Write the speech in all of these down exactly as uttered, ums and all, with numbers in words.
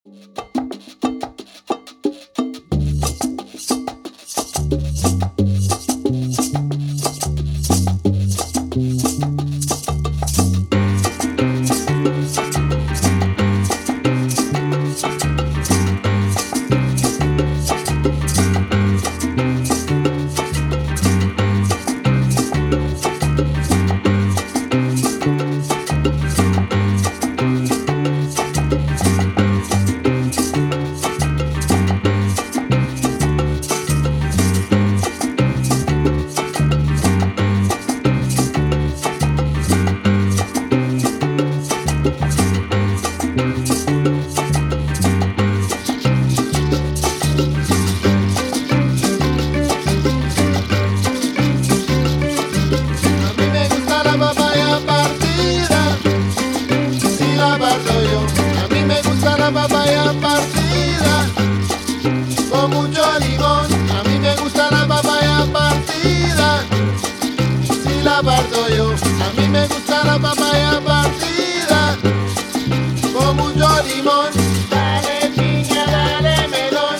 Papaya partida con mucho limón. A mí me gusta la papaya partida si la parto yo. A mí me gusta la papaya partida con mucho limón. Dale piña, dale melón.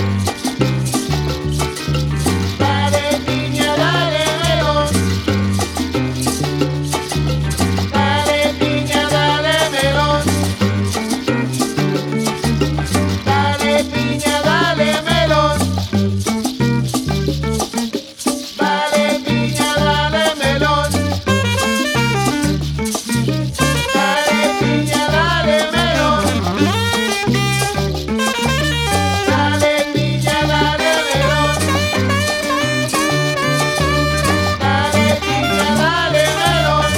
Dale piña, dale melón. Dale piña, dale melón. Dale piña, dale melón. Dale piña, dale melón. Dale piña, dale melón. Dale piña, dale melón. Dale piña, dale melón.